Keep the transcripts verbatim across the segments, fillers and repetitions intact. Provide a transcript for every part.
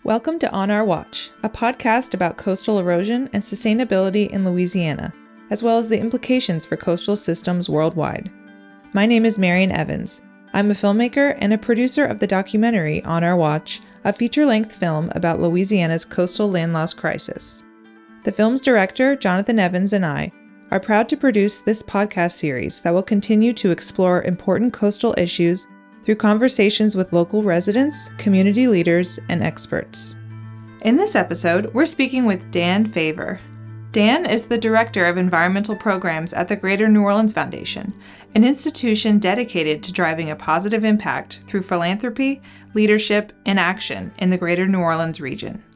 Welcome to On Our Watch, a podcast about coastal erosion and sustainability in Louisiana, as well as the implications for coastal systems worldwide. My name is Marian Evans. I'm a filmmaker and a producer of the documentary On Our Watch, a feature-length film about Louisiana's coastal land loss crisis. The film's director, Jonathan Evans, and I are proud to produce this podcast series that will continue to explore important coastal issues through conversations with local residents, community leaders, and experts. In this episode, we're speaking with Dan Favor. Dan is the Director of Environmental Programs at the Greater New Orleans Foundation, an institution dedicated to driving a positive impact through philanthropy, leadership, and action in the Greater New Orleans region.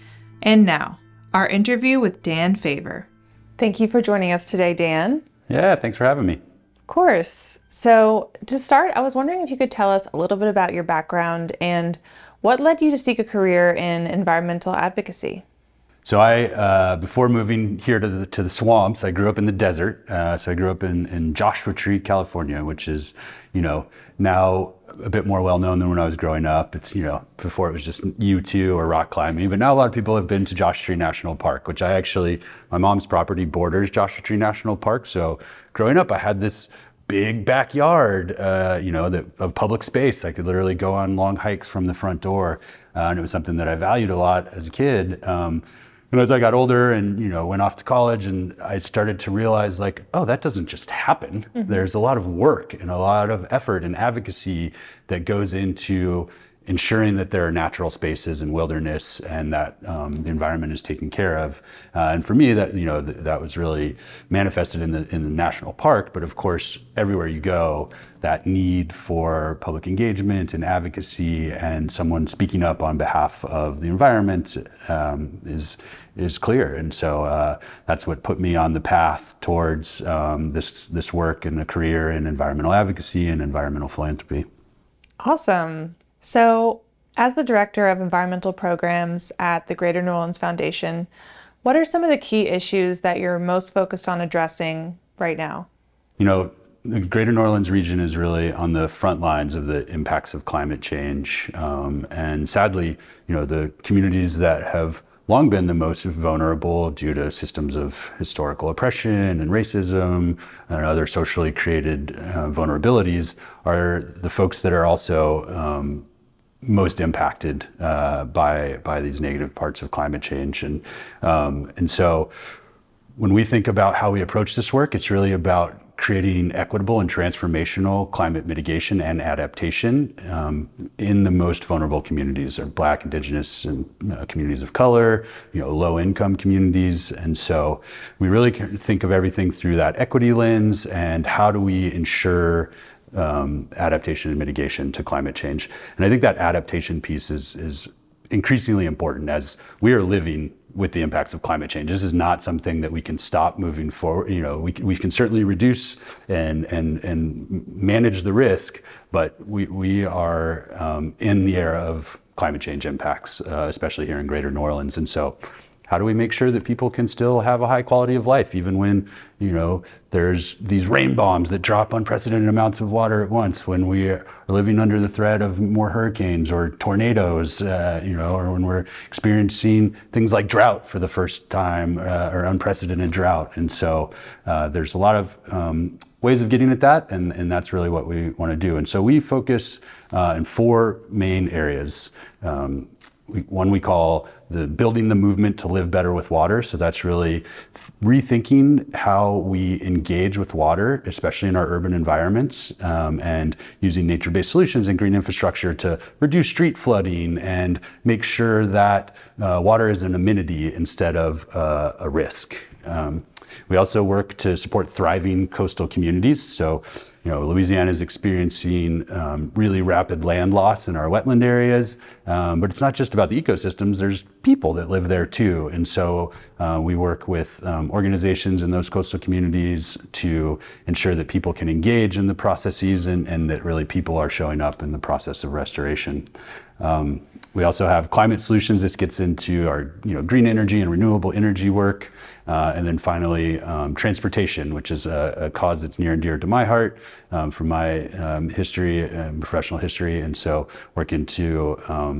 And now, our interview with Dan Favor. Thank you for joining us today, Dan. Yeah, thanks for having me. Of course. So to start, I was wondering if you could tell us a little bit about your background and what led you to seek a career in environmental advocacy. So I, uh, before moving here to the, to the swamps, I grew up in the desert. Uh, so I grew up in, in Joshua Tree, California, which is, you know, now a bit more well known than when I was growing up. It's, you know, before it was just U two or rock climbing, but now a lot of people have been to Joshua Tree National Park, which I actually, my mom's property borders Joshua Tree National Park. So growing up, I had this big backyard, uh, you know, that of public space. I could literally go on long hikes from the front door. Uh, and it was something that I valued a lot as a kid. Um, and as I got older and, you know, went off to college, and I started to realize like, oh, that doesn't just happen. Mm-hmm. There's a lot of work and a lot of effort and advocacy that goes into ensuring that there are natural spaces and wilderness and that um, the environment is taken care of. Uh, and for me, that, you know, th- that was really manifested in the in the national park. But of course, everywhere you go, that need for public engagement and advocacy and someone speaking up on behalf of the environment um, is is clear. And so uh, that's what put me on the path towards um, this this work and a career in environmental advocacy and environmental philanthropy. Awesome. So, as the Director of Environmental Programs at the Greater New Orleans Foundation, what are some of the key issues that you're most focused on addressing right now? You know, the Greater New Orleans region is really on the front lines of the impacts of climate change. Um, and sadly, you know, the communities that have long been the most vulnerable due to systems of historical oppression and racism and other socially created uh, vulnerabilities are the folks that are also um, most impacted uh, by by these negative parts of climate change. And um, and so when we think about how we approach this work, it's really about creating equitable and transformational climate mitigation and adaptation um, in the most vulnerable communities of Black, Indigenous, and uh, communities of color, you know, low-income communities. And so we really think of everything through that equity lens and how do we ensure um, adaptation and mitigation to climate change. And I think that adaptation piece is, is increasingly important as we are living with the impacts of climate change. This is not something that we can stop moving forward. You know, we we can certainly reduce and and and manage the risk, but we we are um, in the era of climate change impacts, uh, especially here in Greater New Orleans. And so, how do we make sure that people can still have a high quality of life, even when, you know, there's these rain bombs that drop unprecedented amounts of water at once, when we are living under the threat of more hurricanes or tornadoes, uh, you know, or when we're experiencing things like drought for the first time uh, or unprecedented drought. And so uh, there's a lot of um, ways of getting at that, and, and that's really what we want to do. And so we focus uh, in four main areas. Um, We, one we call the building the movement to live better with water. So that's really th- rethinking how we engage with water, especially in our urban environments, um, and using nature-based solutions and green infrastructure to reduce street flooding and make sure that uh, water is an amenity instead of uh, a risk. Um, we also work to support thriving coastal communities. So, you know, Louisiana is experiencing um, really rapid land loss in our wetland areas, um, but it's not just about the ecosystems, there's people that live there too. And so uh, we work with um, organizations in those coastal communities to ensure that people can engage in the processes and, and that really people are showing up in the process of restoration. Um, we also have climate solutions. This gets into our, you know, green energy and renewable energy work. Uh, and then finally, um, transportation, which is a, a cause that's near and dear to my heart um, from my um, history and professional history. And so working to um,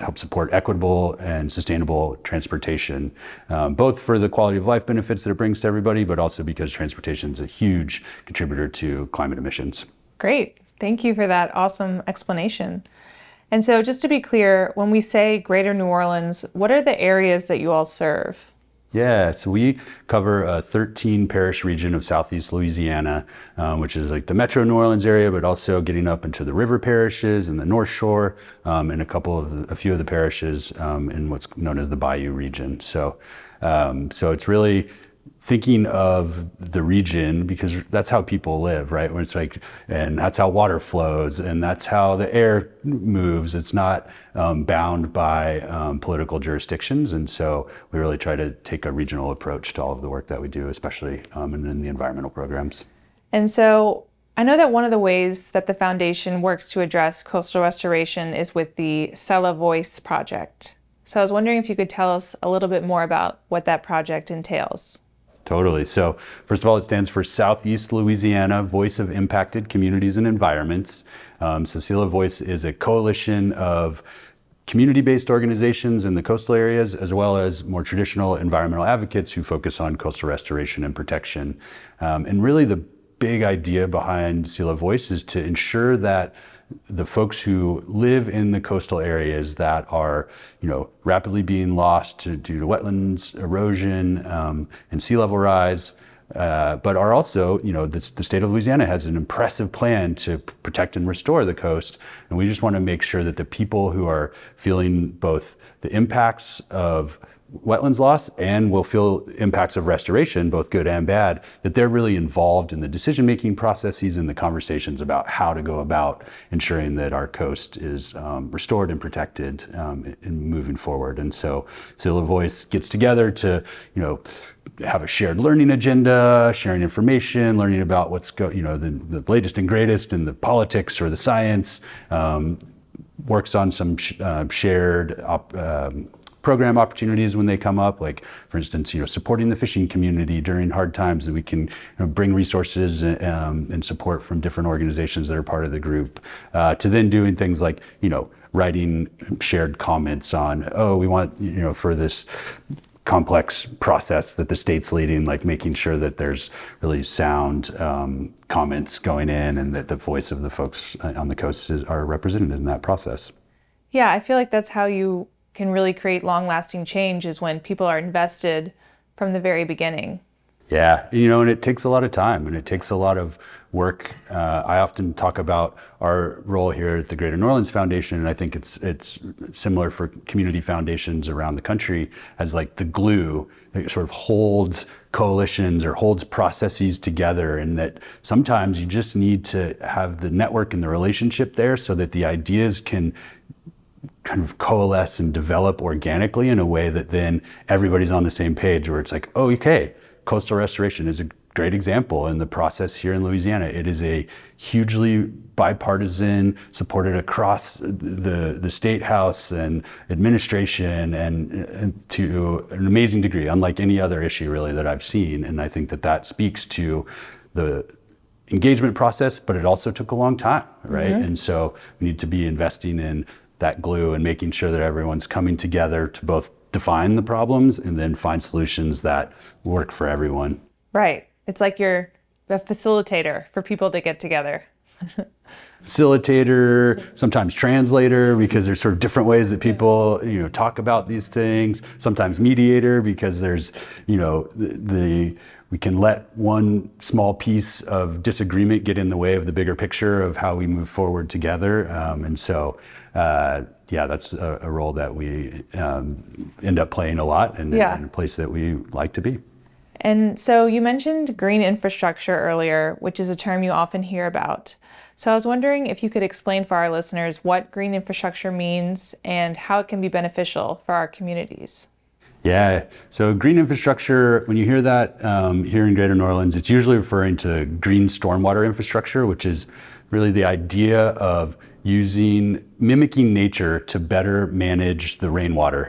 help support equitable and sustainable transportation, um, both for the quality of life benefits that it brings to everybody, but also because transportation is a huge contributor to climate emissions. Great. Thank you for that awesome explanation. And so just to be clear, when we say Greater New Orleans, what are the areas that you all serve? Yeah, so we cover a thirteen parish region of Southeast Louisiana, um, which is like the Metro New Orleans area, but also getting up into the river parishes and the North Shore, um, and a couple of the, a few of the parishes um, in what's known as the Bayou region. So, um, so it's really thinking of the region because that's how people live, right? When it's like, and that's how water flows, and that's how the air moves. It's not um, bound by um, political jurisdictions, and so we really try to take a regional approach to all of the work that we do, especially um, in, in the environmental programs. And so I know that one of the ways that the foundation works to address coastal restoration is with the Sela Voice project. So I was wondering if you could tell us a little bit more about what that project entails. Totally. So first of all, it stands for Southeast Louisiana Voice of Impacted Communities and Environments. Um, so Sela Voice is a coalition of community-based organizations in the coastal areas, as well as more traditional environmental advocates who focus on coastal restoration and protection. Um, and really the big idea behind Sela Voice is to ensure that the folks who live in the coastal areas that are, you know, rapidly being lost to, due to wetlands erosion um, and sea level rise, uh, but are also, you know, the, the state of Louisiana has an impressive plan to protect and restore the coast. And we just want to make sure that the people who are feeling both the impacts of wetlands loss and will feel impacts of restoration, both good and bad, that they're really involved in the decision-making processes and the conversations about how to go about ensuring that our coast is um, restored and protected um, in moving forward. And so Sela Voice gets together to, you know, have a shared learning agenda, sharing information, learning about what's go, you know, the, the latest and greatest in the politics or the science, um, works on some sh- uh, shared op- um, program opportunities when they come up, like for instance, you know, supporting the fishing community during hard times, and we can, you know, bring resources um, and support from different organizations that are part of the group, uh, to then doing things like, you know, writing shared comments on, oh, we want, you know, for this complex process that the state's leading, like making sure that there's really sound um, comments going in and that the voice of the folks on the coast is, are represented in that process. Yeah, I feel like that's how you can really create long-lasting change, is when people are invested from the very beginning. Yeah, you know, and it takes a lot of time and it takes a lot of work. Uh, I often talk about our role here at the Greater New Orleans Foundation, and I think it's it's similar for community foundations around the country, as like the glue that sort of holds coalitions or holds processes together, and that sometimes you just need to have the network and the relationship there so that the ideas can kind of coalesce and develop organically in a way that then everybody's on the same page, where it's like, oh, okay, coastal restoration is a great example in the process here in Louisiana. It is a hugely bipartisan, supported across the, the state house and administration, and, and to an amazing degree, unlike any other issue really that I've seen. And I think that that speaks to the engagement process, but it also took a long time, right? Mm-hmm. And so we need to be investing in that glue and making sure that everyone's coming together to both define the problems and then find solutions that work for everyone. Right. It's like you're a facilitator for people to get together. Facilitator, sometimes translator, because there's sort of different ways that people, you know, talk about these things. Sometimes mediator, because there's, you know, the, the we can let one small piece of disagreement get in the way of the bigger picture of how we move forward together. Um, and so, uh, yeah, that's a, a role that we um, end up playing a lot, and, yeah. and a place that we like to be. And so you mentioned green infrastructure earlier, which is a term you often hear about. So I was wondering if you could explain for our listeners what green infrastructure means and how it can be beneficial for our communities. Yeah, so green infrastructure, when you hear that um, here in Greater New Orleans, it's usually referring to green stormwater infrastructure, which is really the idea of using, mimicking nature to better manage the rainwater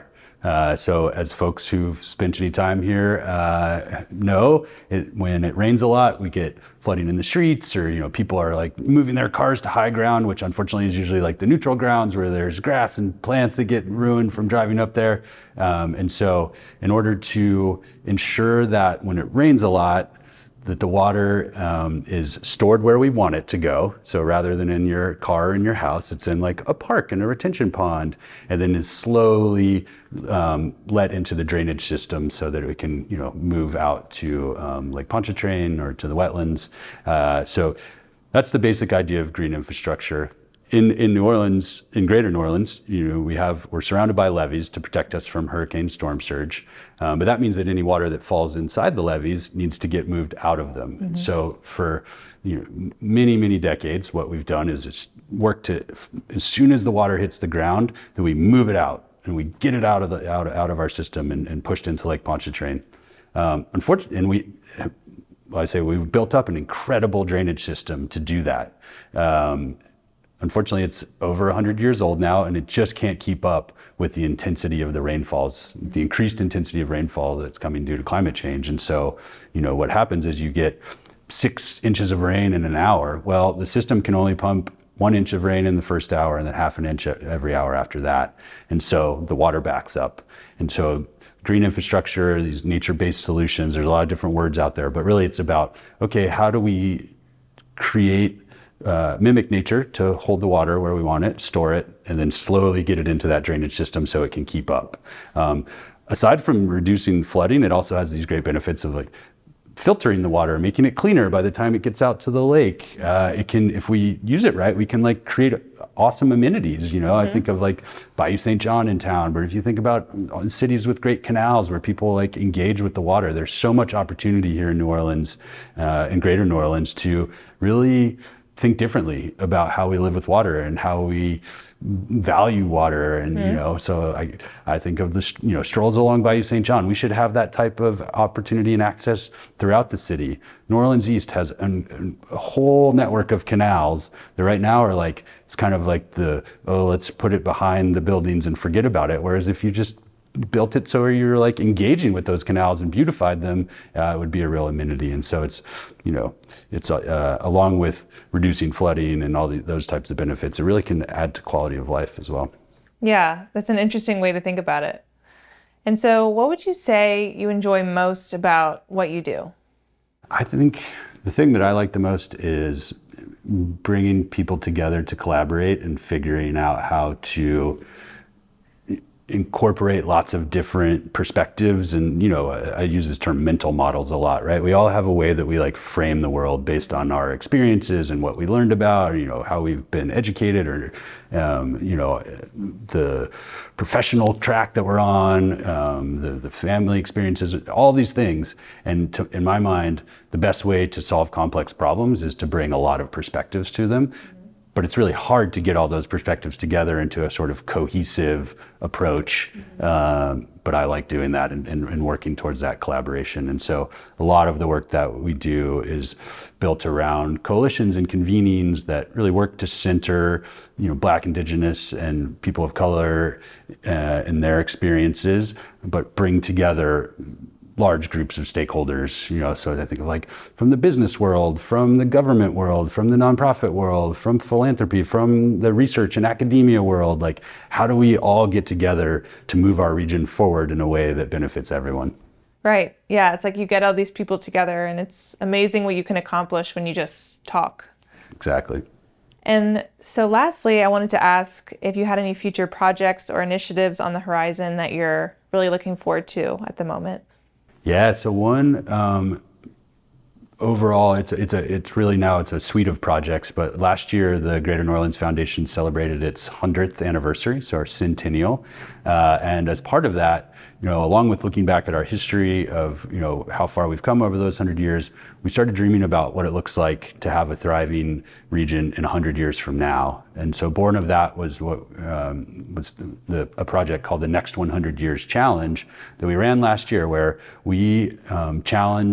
Uh, so as folks who've spent any time here uh, know, it, when it rains a lot, we get flooding in the streets, or you know, people are like moving their cars to high ground, which unfortunately is usually like the neutral grounds where there's grass and plants that get ruined from driving up there. Um, and so in order to ensure that when it rains a lot, that the water um, is stored where we want it to go. So rather than in your car or in your house, it's in like a park and a retention pond, and then is slowly um, let into the drainage system so that it can, you know, move out to um, Lake Pontchartrain or to the wetlands. Uh, so that's the basic idea of green infrastructure. In, in New Orleans, in Greater New Orleans, you know, we have, we're surrounded by levees to protect us from hurricane storm surge. Um, but that means that any water that falls inside the levees needs to get moved out of them. Mm-hmm. So for, you know, many, many decades, what we've done is just work to, as soon as the water hits the ground, that we move it out and we get it out of the, out, out of our system and, and pushed into Lake Pontchartrain. Um, unfortunately, and we, well, I say we've built up an incredible drainage system to do that. Um, Unfortunately, it's over one hundred years old now, and it just can't keep up with the intensity of the rainfalls, the increased intensity of rainfall that's coming due to climate change. And so, you know, what happens is you get six inches of rain in an hour. Well, the system can only pump one inch of rain in the first hour and then half an inch every hour after that. And so the water backs up. And so green infrastructure, these nature-based solutions, there's a lot of different words out there, but really it's about, okay, how do we create Uh, mimic nature to hold the water where we want it, store it, and then slowly get it into that drainage system so it can keep up. Um, aside from reducing flooding, it also has these great benefits of like filtering the water, making it cleaner by the time it gets out to the lake. Uh, it can, if we use it right, we can like create awesome amenities. You know, mm-hmm. I think of like Bayou Saint John in town, but if you think about cities with great canals where people like engage with the water, there's so much opportunity here in New Orleans, uh, in Greater New Orleans, to really think differently about how we live with water and how we value water. And, mm. you know, so I, I think of the, you know, strolls along Bayou Saint John. We should have that type of opportunity and access throughout the city. New Orleans East has an, a whole network of canals that right now are like, it's kind of like the, oh, let's put it behind the buildings and forget about it. Whereas if you just built it so you're like engaging with those canals and beautified them, uh, it would be a real amenity. And so it's, you know, it's uh, along with reducing flooding and all the, those types of benefits, it really can add to quality of life as well. Yeah, that's an interesting way to think about it. And so what would you say you enjoy most about what you do? I think the thing that I like the most is bringing people together to collaborate and figuring out how to incorporate lots of different perspectives. And, you know, I, I use this term mental models a lot, right? We all have a way that we like frame the world based on our experiences and what we learned about, or, you know, how we've been educated, or, um, you know, the professional track that we're on, um, the, the family experiences, all these things. And to, in my mind, the best way to solve complex problems is to bring a lot of perspectives to them. But it's really hard to get all those perspectives together into a sort of cohesive approach. Mm-hmm. Um, but I like doing that and, and, and working towards that collaboration. And so a lot of the work that we do is built around coalitions and convenings that really work to center, you know, Black, Indigenous, and people of color uh, in their experiences, but bring together large groups of stakeholders, you know, so I think of like from the business world, from the government world, from the nonprofit world, from philanthropy, from the research and academia world. Like, how do we all get together to move our region forward in a way that benefits everyone? Right. Yeah. It's like you get all these people together, and it's amazing what you can accomplish when you just talk. Exactly. And so lastly, I wanted to ask if you had any future projects or initiatives on the horizon that you're really looking forward to at the moment. Yeah, so one, um, overall, it's it's a it's really now it's a suite of projects. But last year, the Greater New Orleans Foundation celebrated its hundredth anniversary, so our centennial. Uh, and as part of that, you know, along with looking back at our history of, you know, how far we've come over those hundred years, we started dreaming about what it looks like to have a thriving region in a hundred years from now. And so born of that was what um, was the, the, a project called the Next one hundred Years Challenge that we ran last year, where we um, challenged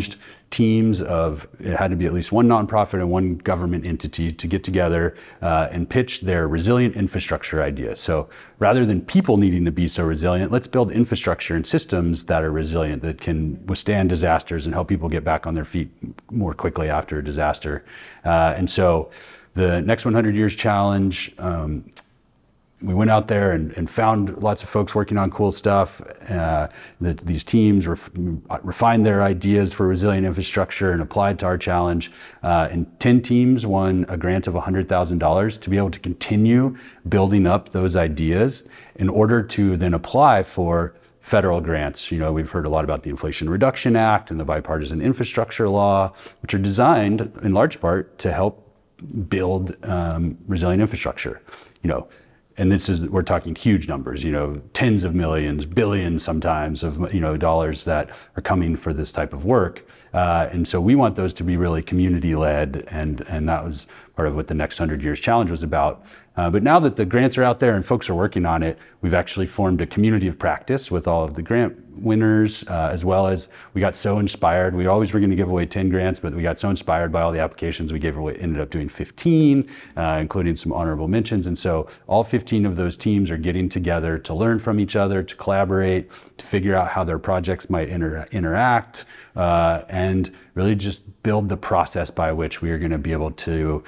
teams of, it had to be at least one nonprofit and one government entity to get together uh, and pitch their resilient infrastructure idea. So rather than people needing to be so resilient, let's build infrastructure and systems that are resilient, that can withstand disasters and help people get back on their feet more quickly after a disaster. Uh, and so the Next one hundred Years Challenge, um, we went out there and, and found lots of folks working on cool stuff. Uh, that these teams ref, refined their ideas for resilient infrastructure and applied to our challenge. Uh, and ten teams won a grant of one hundred thousand dollars to be able to continue building up those ideas in order to then apply for federal grants. You know, we've heard a lot about the Inflation Reduction Act and the Bipartisan Infrastructure Law, which are designed in large part to help build um, resilient infrastructure. You know, and this is, we're talking huge numbers, you know, tens of millions, billions sometimes of, you know, dollars that are coming for this type of work. Uh, and so we want those to be really community led. And, and that was part of what the Next one hundred Years Challenge was about. Uh, but now that the grants are out there and folks are working on it, we've actually formed a community of practice with all of the grant winners, uh, as well as we got so inspired. We always were going to give away ten grants, but we got so inspired by all the applications, we gave away, ended up doing fifteen, uh, including some honorable mentions. And so all fifteen of those teams are getting together to learn from each other, to collaborate, to figure out how their projects might inter- interact, uh, and really just build the process by which we are going to be able to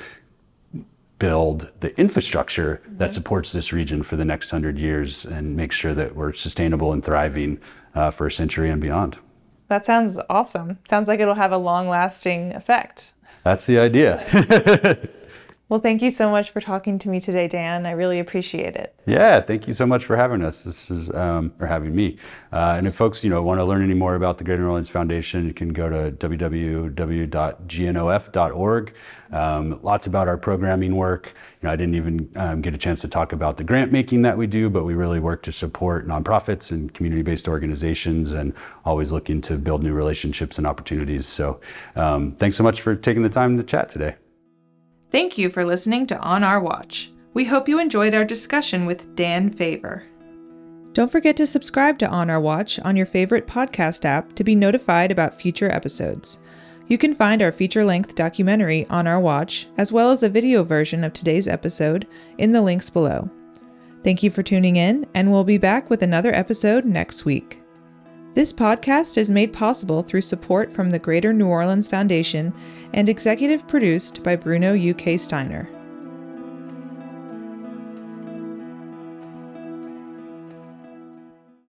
build the infrastructure that supports this region for the next hundred years and make sure that we're sustainable and thriving uh, for a century and beyond. That sounds awesome. Sounds like it'll have a long-lasting effect. That's the idea. Well, thank you so much for talking to me today, Dan. I really appreciate it. Yeah, thank you so much for having us. This is, um, or having me. Uh, and if folks, you know, want to learn any more about the Greater New Orleans Foundation, you can go to w w w dot g n o f dot org. Um, lots about our programming work. You know, I didn't even um, get a chance to talk about the grant making that we do, but we really work to support nonprofits and community-based organizations, and always looking to build new relationships and opportunities. So um, thanks so much for taking the time to chat today. Thank you for listening to On Our Watch. We hope you enjoyed our discussion with Dan Favor. Don't forget to subscribe to On Our Watch on your favorite podcast app to be notified about future episodes. You can find our feature-length documentary On Our Watch, as well as a video version of today's episode, in the links below. Thank you for tuning in, and we'll be back with another episode next week. This podcast is made possible through support from the Greater New Orleans Foundation and executive produced by Bruno U K Steiner.